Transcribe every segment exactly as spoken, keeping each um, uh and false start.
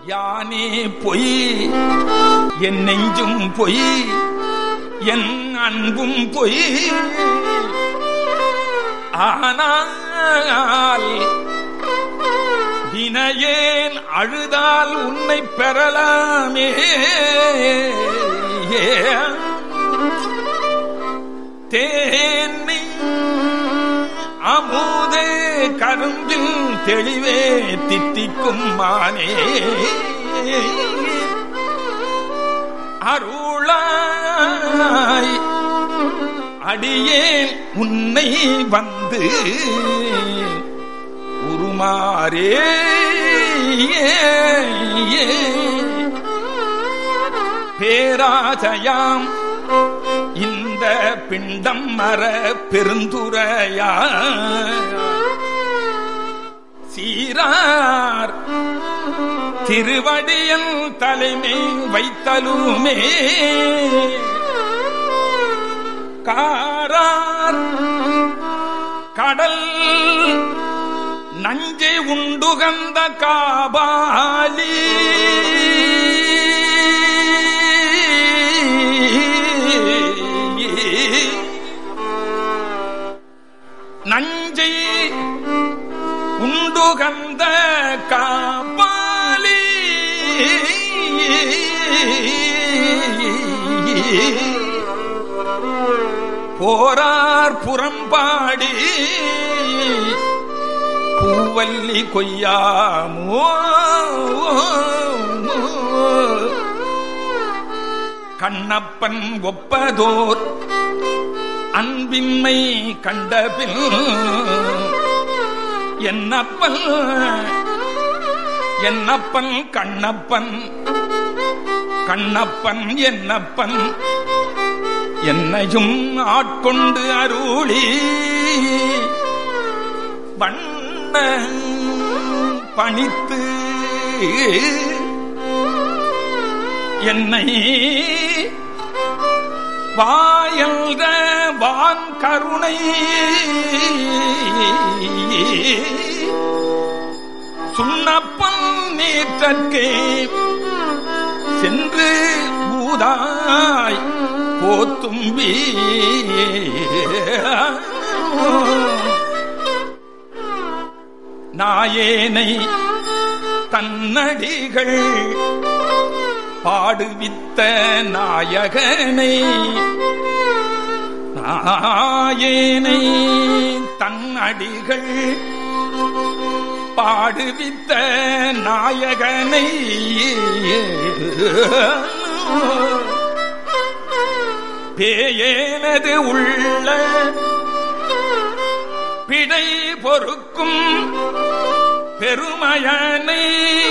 யானே பொய் என் நெஞ்சும் பொய் என் அன்பும் பொய் ஆனால் வினையேன் அழுதால் உன்னை பெறலாமே தேனை அமுதே கரும்பில் தெளிவே தித்திக்கும் மானே அருளாய் அடியேன் உன்னை வந்து உருமாறே பேராசையாம் இந்த பிண்டம் மர பெருந்துரையா சீரார் திருவடியல் தலைமை வைத்தலுமே காரார் கடல் நஞ்சை உண்டுகந்த காபாலி நஞ்சை உண்டுகந்த காபாலி போரார் புறம்பாடி பூவல்லி கொய்யாமோ கண்ணப்பன் ஒப்பதோர் அன்பின்மை கண்டபின் என்னப்பன் என்னப்பன் கண்ணப்பன் கண்ணப்பன் என்னப்பன் என்னையும் ஆட்கொண்டு அருளி வண்ண பணித்து என்னை வாயல்ற வான் கருணை சுண்ணப்பன் நேற்றற்கே சென்று பூதாய் போத்தும்பி நாயேனை தன்னடிகள் பாடுவித்த நாயகனை நாயேனை தன்னடிகள் பாடுவித்த நாயகனை பேயேனது உள்ள பிழை பொறுக்கும் பெருமையனை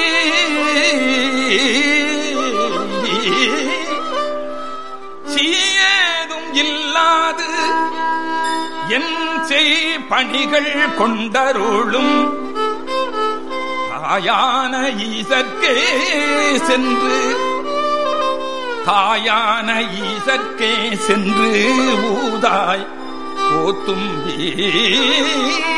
சீயேதும் இல்லாது என் செய் பணிகள் கொண்டருளும் தாயான ஈசற்கே சென்று தாயான ஈசற்கே சென்று ஊதாய் போத்தும்பி